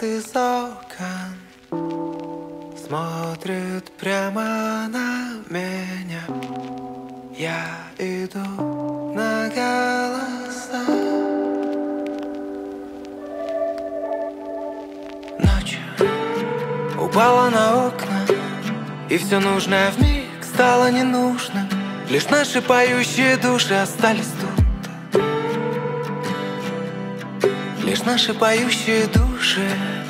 из окон смотрит прямо на меня. Я иду на голоса. Ночь упала на окна, и все нужное вмиг стало ненужным. Лишь наши поющие души остались тут. Лишь наши поющие души.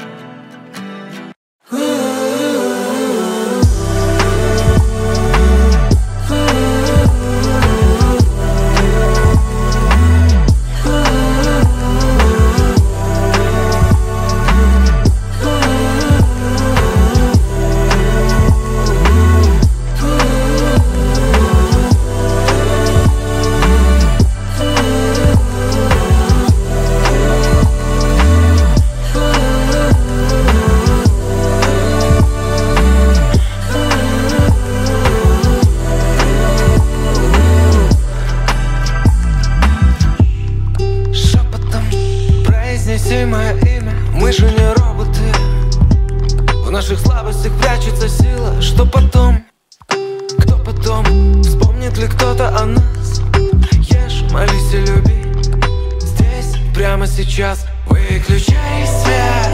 Мое имя, мы же не роботы. В наших слабостях прячется сила. Что потом? Кто потом? Вспомнит ли кто-то о нас? Ешь, молись и люби. Здесь, прямо сейчас. Выключай свет.